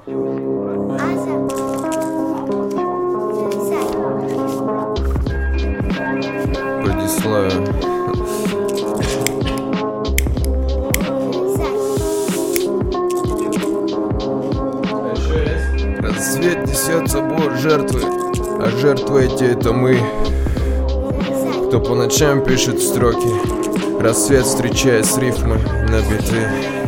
Владислав. Рассвет несет с собой жертвы, а жертвы эти — это мы, кто по ночам пишет строки. Рассвет встречая с рифмой на биты.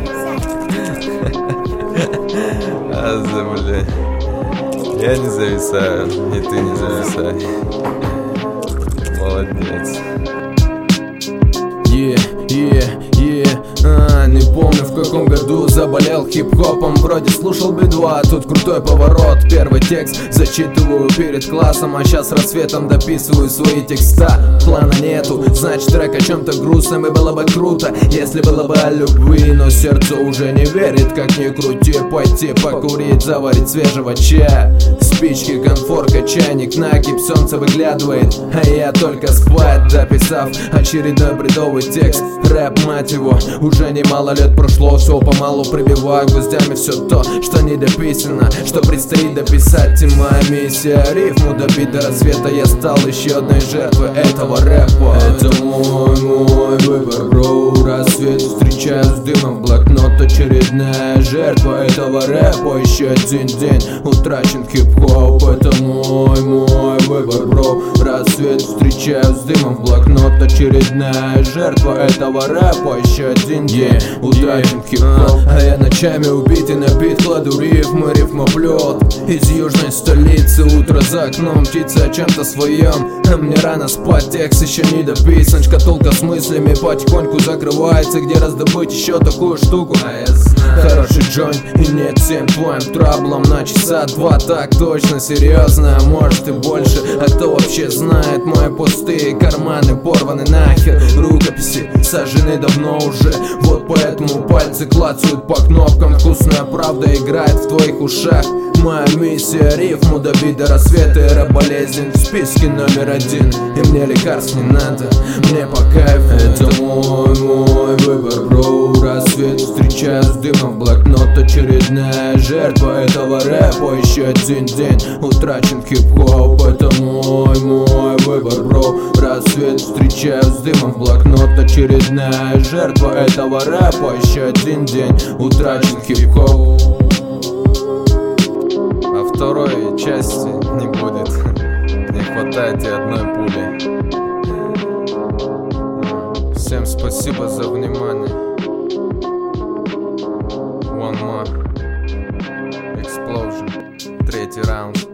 Бля. Я не зависаю, и ты не зависай. Молодец. Не помню, в каком году заболел хип-хопом. Вроде слушал Би-2, тут крутой поворот. Первый текст зачитываю перед классом, а сейчас рассветом дописываю свои текста. Плана нету, значит трек о чем-то грустном. И было бы круто, если было бы о любви. Но сердце уже не верит, как ни крути. Пойти покурить, заварить свежего чая. Спички, конфорка, чайник, накипь, солнце выглядывает, а я только спать, дописав очередной бредовый текст. Рэп, мать его, уже немало лет прошло. Все помалу прибиваю гвоздями все то, что не дописано, что предстоит дописать. И моя миссия — рифму добить до рассвета. Я стал еще одной жертвой этого рэпа. Это мой выбор, бро. Рассвет встречаю с дымом, блокнот — очередная жертва этого рэпа. Еще один день утрачен хип-хоп. Это мой выбор, бро. Рассвет встречаю с дымом, блокнот — очередная жертва этого рэпа. Еще один день утрачен хип-хоп. А я ночами убит и набит, кладу рифмы, рифмоплет. Из южной столицы утро за окном, птица о чем-то своем. А мне рано спать, текст еще не дописан. Шкатулка с мыслями потихоньку закрывается. Где раздобыть еще такую штуку? Хороший джойн и нет всем твоим траблом. На часа два, так точно, серьезно, а может и больше. А кто вообще знает? Мои пустые карманы порваны нахер. Рукописи сожжены давно уже. Вот поэтому пальцы клацают по кнопкам. Вкусная правда играет в твоих ушах. Моя миссия — рифму добить до рассвета. И рэп-болезнь в списке номер один. И мне лекарств не надо, мне по кайфу. Это мой выбор, бро. Рассвет встречаю с дымом, блокнот — очередная жертва этого рэпа. Еще один день утрачен хип-хоп. Это мой выбор, бро. Рассвет встречаю с дымом, блокнот — очередная жертва этого рэпа. Еще один день утрачен хип-хоп. А второй части не будет. Не хватает и одной пули. Всем спасибо за внимание. One more explosion. Третий раунд.